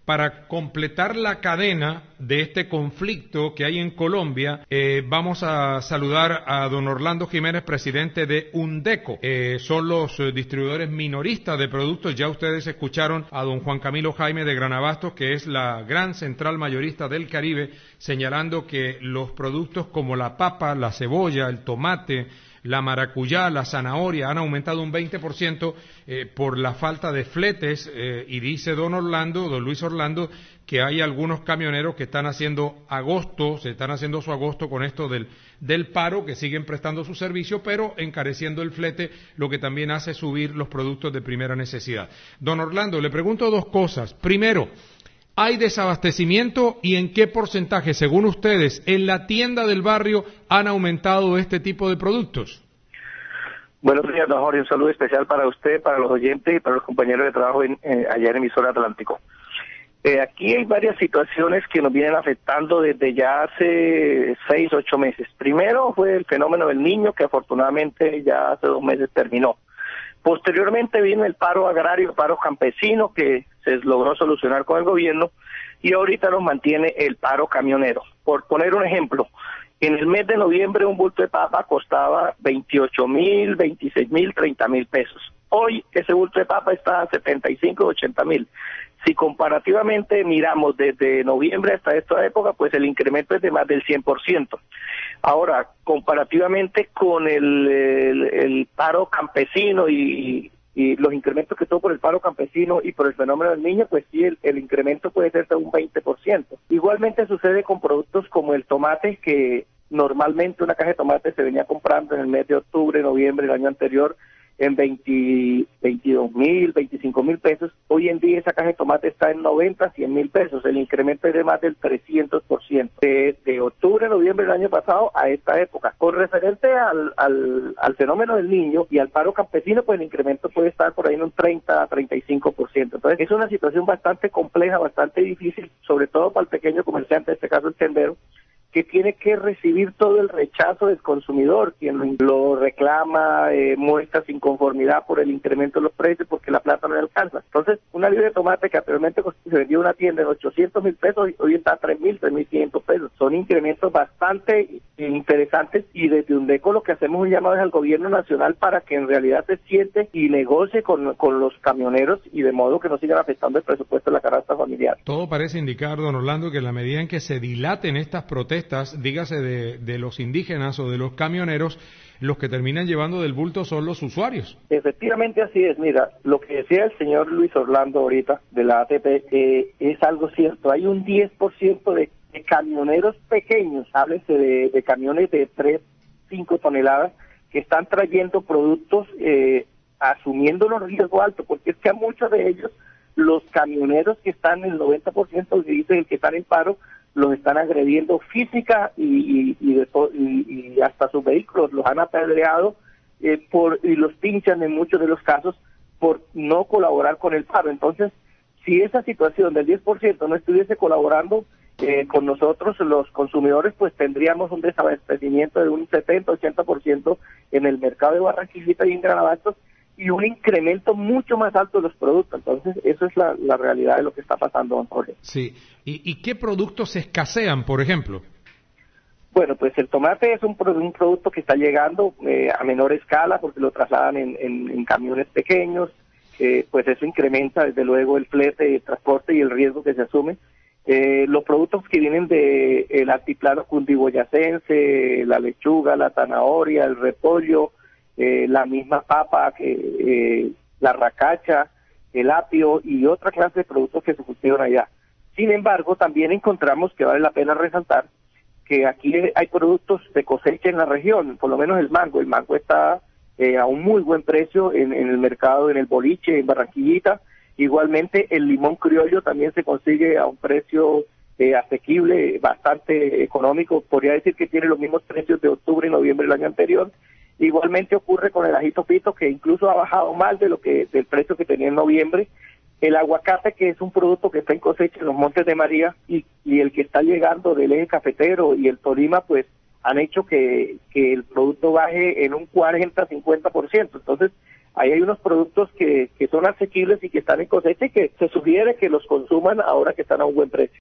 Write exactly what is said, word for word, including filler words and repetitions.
Para completar la cadena de este conflicto que hay en Colombia, eh, vamos a saludar a don Orlando Jiménez, presidente de UNDECO. Eh, son los eh, distribuidores minoristas de productos. Ya ustedes escucharon a don Juan Camilo Jaime de Granabastos, que es la gran central mayorista del Caribe, señalando que los productos como la papa, la cebolla, el tomate, la maracuyá, la zanahoria han aumentado un veinte por ciento eh, por la falta de fletes eh, y dice don Orlando, don Luis Orlando, que hay algunos camioneros que están haciendo agosto, se están haciendo su agosto con esto del, del paro, que siguen prestando su servicio, pero encareciendo el flete, lo que también hace subir los productos de primera necesidad. Don Orlando, le pregunto dos cosas. Primero, ¿hay desabastecimiento y en qué porcentaje, según ustedes, en la tienda del barrio han aumentado este tipo de productos? Buenos días, don Jorge. Un saludo especial para usted, para los oyentes y para los compañeros de trabajo en, eh, allá en Emisora Atlántico. Eh, aquí hay varias situaciones que nos vienen afectando desde ya hace seis, ocho meses. Primero fue el fenómeno del Niño, que afortunadamente ya hace dos meses terminó. Posteriormente vino el paro agrario, el paro campesino, que se logró solucionar con el gobierno, y ahorita nos mantiene el paro camionero. Por poner un ejemplo, en el mes de noviembre un bulto de papa costaba veintiocho mil, veintiséis mil, treinta mil pesos. Hoy ese bulto de papa está a setenta y cinco, ochenta mil. Si comparativamente miramos desde noviembre hasta esta época, pues el incremento es de más del cien por ciento. Ahora, comparativamente con el, el, el paro campesino y, y los incrementos que tuvo por el paro campesino y por el fenómeno del Niño, pues sí, el, el incremento puede ser de un veinte por ciento. Igualmente sucede con productos como el tomate, que normalmente una caja de tomate se venía comprando en el mes de octubre, noviembre del año anterior en veinte, veintidós mil, veinticinco mil pesos. Hoy en día esa caja de tomate está en noventa, cien mil pesos. El incremento es de más del trescientos por ciento. De, de octubre, noviembre del año pasado a esta época. Con referente al, al, al fenómeno del Niño y al paro campesino, pues el incremento puede estar por ahí en un treinta a treinta y cinco por ciento. Entonces es una situación bastante compleja, bastante difícil, sobre todo para el pequeño comerciante, en este caso el tendero, que tiene que recibir todo el rechazo del consumidor, quien lo reclama, eh, muestra su inconformidad por el incremento de los precios porque la plata no le alcanza. Entonces, una libra de tomate que anteriormente se vendía en una tienda en ochocientos mil pesos, hoy está a tres mil, tres mil quinientos pesos. Son incrementos bastante interesantes, y desde UNDECO lo que hacemos un llamado es al gobierno nacional para que en realidad se siente y negocie con, con los camioneros, y de modo que no sigan afectando el presupuesto de la canasta familiar. Todo parece indicar, don Orlando, que en la medida en que se dilaten estas protestas, dígase de, de los indígenas o de los camioneros, los que terminan llevando del bulto son los usuarios. Efectivamente así es. Mira, lo que decía el señor Luis Orlando ahorita de la A T P eh, es algo cierto. Hay un diez por ciento de, de camioneros pequeños, háblese de, de camiones de tres, cinco toneladas, que están trayendo productos eh, asumiendo los riesgos altos, porque es que a muchos de ellos, los camioneros que están en el noventa por ciento que dicen que están en paro, los están agrediendo física y, y, y, de to, y, y hasta sus vehículos los han apedreado eh, por y los pinchan en muchos de los casos por no colaborar con el paro. Entonces, si esa situación del diez por ciento no estuviese colaborando eh, con nosotros, los consumidores, pues tendríamos un desabastecimiento de un setenta, ochenta por ciento en el mercado de Barranquillita y en Granabastos, y un incremento mucho más alto de los productos. Entonces, eso es la, la realidad de lo que está pasando, don Jorge. Sí. ¿Y, y qué productos escasean, por ejemplo? Bueno, pues el tomate es un, un producto que está llegando eh, a menor escala, porque lo trasladan en, en, en camiones pequeños, eh, pues eso incrementa desde luego el flete, el transporte y el riesgo que se asume. Eh, los productos que vienen de el altiplano cundiboyacense, la lechuga, la zanahoria, el repollo, Eh, la misma papa, que eh, la racacha, el apio y otra clase de productos que se cultivan allá. Sin embargo, también encontramos que vale la pena resaltar que aquí hay productos de cosecha en la región, por lo menos el mango. El mango está eh, a un muy buen precio en, en el mercado, en el boliche, en Barranquillita. Igualmente, el limón criollo también se consigue a un precio eh, asequible, bastante económico. Podría decir que tiene los mismos precios de octubre y noviembre del año anterior. Igualmente ocurre con el ajito pito, que incluso ha bajado más de lo que del precio que tenía en noviembre. El aguacate, que es un producto que está en cosecha en los Montes de María, y, y el que está llegando del eje cafetero y el Tolima, pues han hecho que, que el producto baje en un cuarenta a cincuenta por ciento. Entonces, ahí hay unos productos que, que son asequibles y que están en cosecha y que se sugiere que los consuman ahora que están a un buen precio.